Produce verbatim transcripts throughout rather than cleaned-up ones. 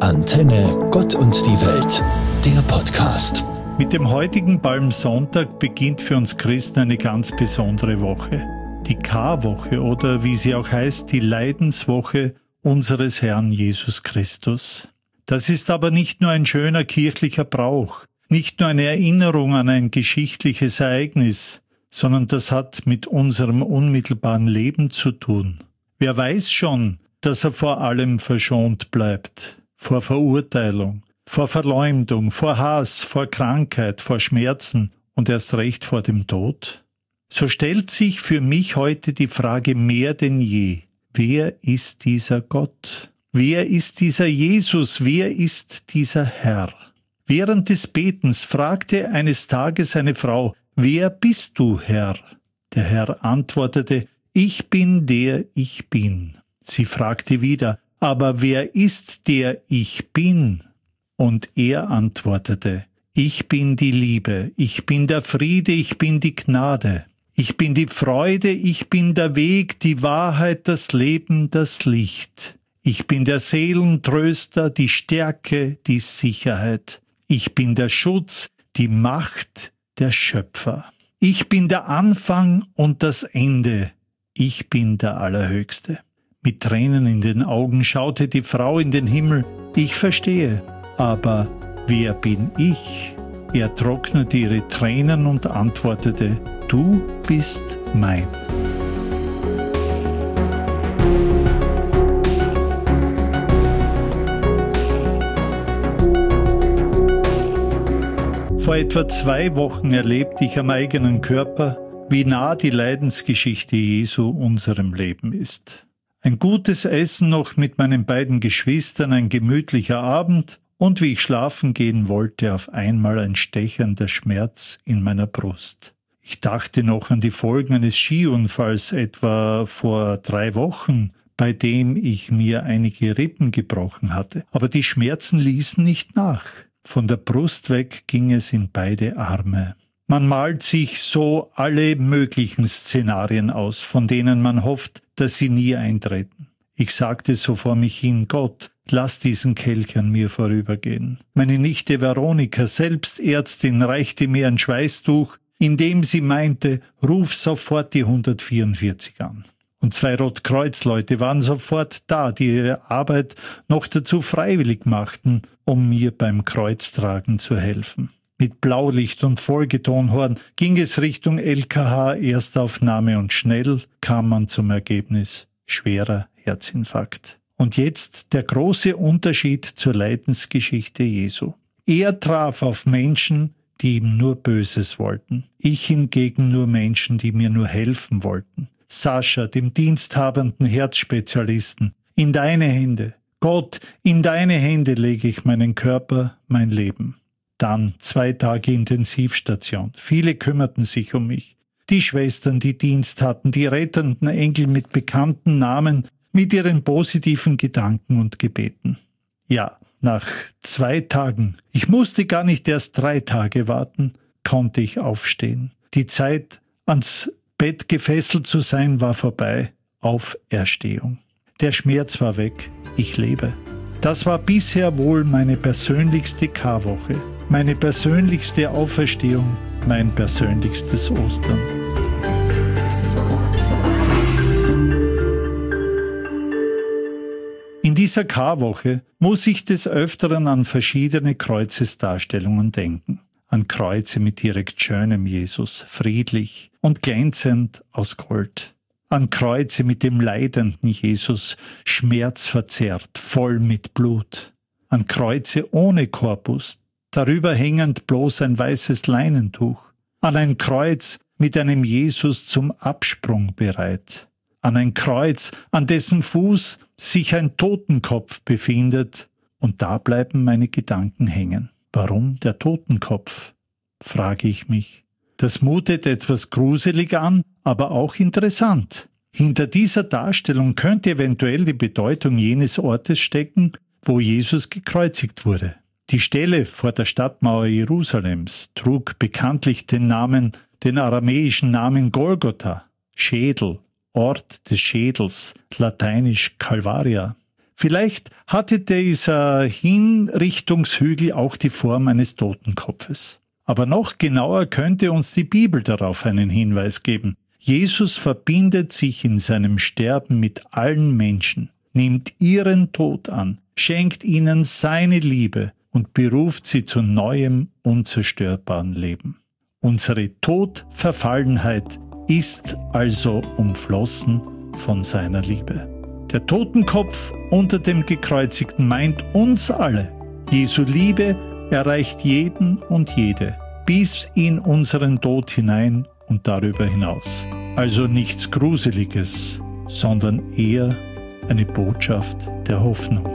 Antenne Gott und die Welt, der Podcast. Mit dem heutigen Palmsonntag beginnt für uns Christen eine ganz besondere Woche. Die Karwoche oder wie sie auch heißt, die Leidenswoche unseres Herrn Jesus Christus. Das ist aber nicht nur ein schöner kirchlicher Brauch, nicht nur eine Erinnerung an ein geschichtliches Ereignis, sondern das hat mit unserem unmittelbaren Leben zu tun. Wer weiß schon, dass er vor allem verschont bleibt, vor Verurteilung, vor Verleumdung, vor Hass, vor Krankheit, vor Schmerzen und erst recht vor dem Tod? So stellt sich für mich heute die Frage mehr denn je: Wer ist dieser Gott? Wer ist dieser Jesus? Wer ist dieser Herr? Während des Betens fragte eines Tages eine Frau: Wer bist du, Herr? Der Herr antwortete: Ich bin der ich bin. Sie fragte wieder: Aber wer ist der ich bin? Und er antwortete: Ich bin die Liebe, ich bin der Friede, ich bin die Gnade, ich bin die Freude, ich bin der Weg, die Wahrheit, das Leben, das Licht. Ich bin der Seelentröster, die Stärke, die Sicherheit. Ich bin der Schutz, die Macht, der Schöpfer. Ich bin der Anfang und das Ende. Ich bin der Allerhöchste. Mit Tränen in den Augen schaute die Frau in den Himmel. Ich verstehe, aber wer bin ich? Er trocknete ihre Tränen und antwortete: Du bist mein. Vor etwa zwei Wochen erlebte ich am eigenen Körper, wie nah die Leidensgeschichte Jesu unserem Leben ist. Ein gutes Essen noch mit meinen beiden Geschwistern, ein gemütlicher Abend, und wie ich schlafen gehen wollte, auf einmal ein stechender Schmerz in meiner Brust. Ich dachte noch an die Folgen eines Skiunfalls etwa vor drei Wochen, bei dem ich mir einige Rippen gebrochen hatte. Aber die Schmerzen ließen nicht nach. Von der Brust weg ging es in beide Arme. Man malt sich so alle möglichen Szenarien aus, von denen man hofft, dass sie nie eintreten. Ich sagte so vor mich hin: Gott, lass diesen Kelch an mir vorübergehen. Meine Nichte Veronika, selbst Ärztin, reichte mir ein Schweißtuch, indem sie meinte: Ruf sofort die hundertvierundvierzig an. Und zwei Rotkreuzleute waren sofort da, die ihre Arbeit noch dazu freiwillig machten, um mir beim Kreuztragen zu helfen. Mit Blaulicht und Folgetonhorn ging es Richtung L K H Erstaufnahme und schnell kam man zum Ergebnis: schwerer Herzinfarkt. Und jetzt der große Unterschied zur Leidensgeschichte Jesu. Er traf auf Menschen, die ihm nur Böses wollten. Ich hingegen nur Menschen, die mir nur helfen wollten. Sascha, dem diensthabenden Herzspezialisten: In deine Hände, Gott, in deine Hände lege ich meinen Körper, mein Leben. Dann zwei Tage Intensivstation. Viele kümmerten sich um mich. Die Schwestern, die Dienst hatten, die rettenden Engel mit bekannten Namen, mit ihren positiven Gedanken und Gebeten. Ja, nach zwei Tagen, ich musste gar nicht erst drei Tage warten, konnte ich aufstehen. Die Zeit, ans Bett gefesselt zu sein, war vorbei. Auferstehung. Der Schmerz war weg. Ich lebe. Das war bisher wohl meine persönlichste Karwoche, meine persönlichste Auferstehung, mein persönlichstes Ostern. In dieser Karwoche muss ich des Öfteren an verschiedene Kreuzesdarstellungen denken. An Kreuze mit direkt schönem Jesus, friedlich und glänzend aus Gold. An Kreuze mit dem leidenden Jesus, schmerzverzerrt, voll mit Blut. An Kreuze ohne Korpus, darüber hängend bloß ein weißes Leinentuch. An ein Kreuz mit einem Jesus zum Absprung bereit. An ein Kreuz, an dessen Fuß sich ein Totenkopf befindet, und da bleiben meine Gedanken hängen. Warum der Totenkopf? Frage ich mich. Das mutet etwas gruselig an, aber auch interessant. Hinter dieser Darstellung könnte eventuell die Bedeutung jenes Ortes stecken, wo Jesus gekreuzigt wurde. Die Stelle vor der Stadtmauer Jerusalems trug bekanntlich den Namen, den aramäischen Namen Golgotha, Schädel, Ort des Schädels, lateinisch Calvaria. Vielleicht hatte dieser Hinrichtungshügel auch die Form eines Totenkopfes. Aber noch genauer könnte uns die Bibel darauf einen Hinweis geben. Jesus verbindet sich in seinem Sterben mit allen Menschen, nimmt ihren Tod an, schenkt ihnen seine Liebe und beruft sie zu neuem, unzerstörbaren Leben. Unsere Todverfallenheit ist also umflossen von seiner Liebe. Der Totenkopf unter dem Gekreuzigten meint uns alle. Jesu Liebe erreicht jeden und jede, bis in unseren Tod hinein und darüber hinaus. Also nichts Gruseliges, sondern eher eine Botschaft der Hoffnung.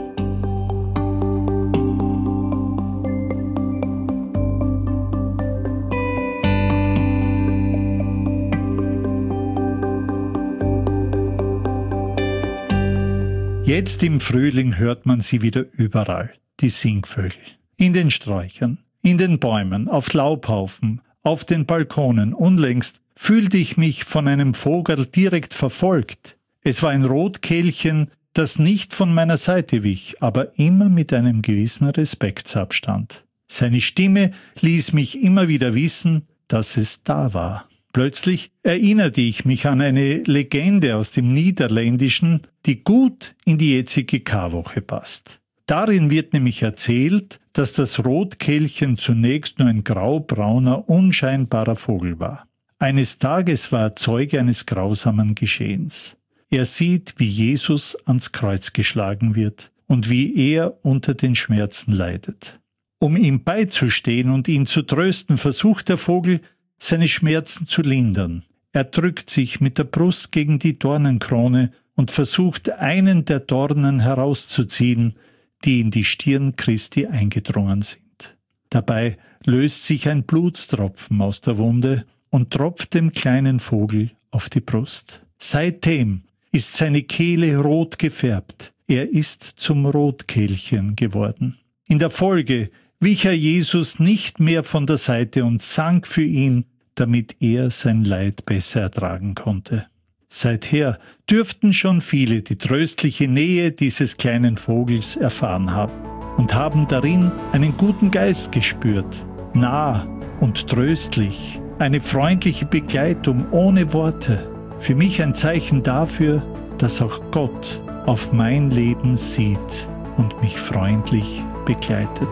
Jetzt im Frühling hört man sie wieder überall, die Singvögel. In den Sträuchern, in den Bäumen, auf Laubhaufen, auf den Balkonen. Unlängst fühlte ich mich von einem Vogel direkt verfolgt. Es war ein Rotkehlchen, das nicht von meiner Seite wich, aber immer mit einem gewissen Respektsabstand. Seine Stimme ließ mich immer wieder wissen, dass es da war. Plötzlich erinnerte ich mich an eine Legende aus dem Niederländischen, die gut in die jetzige Karwoche passt. Darin wird nämlich erzählt, dass das Rotkehlchen zunächst nur ein graubrauner, unscheinbarer Vogel war. Eines Tages war er Zeuge eines grausamen Geschehens. Er sieht, wie Jesus ans Kreuz geschlagen wird und wie er unter den Schmerzen leidet. Um ihm beizustehen und ihn zu trösten, versucht der Vogel, seine Schmerzen zu lindern. Er drückt sich mit der Brust gegen die Dornenkrone und versucht, einen der Dornen herauszuziehen, die in die Stirn Christi eingedrungen sind. Dabei löst sich ein Blutstropfen aus der Wunde und tropft dem kleinen Vogel auf die Brust. Seitdem ist seine Kehle rot gefärbt. Er ist zum Rotkehlchen geworden. In der Folge wich er Jesus nicht mehr von der Seite und sank für ihn, damit er sein Leid besser ertragen konnte. Seither dürften schon viele die tröstliche Nähe dieses kleinen Vogels erfahren haben und haben darin einen guten Geist gespürt, nah und tröstlich, eine freundliche Begleitung ohne Worte. Für mich ein Zeichen dafür, dass auch Gott auf mein Leben sieht und mich freundlich begleitet.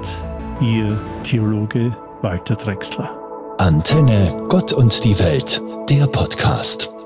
Ihr Theologe Walter Drechsler. Antenne Gott und die Welt, der Podcast.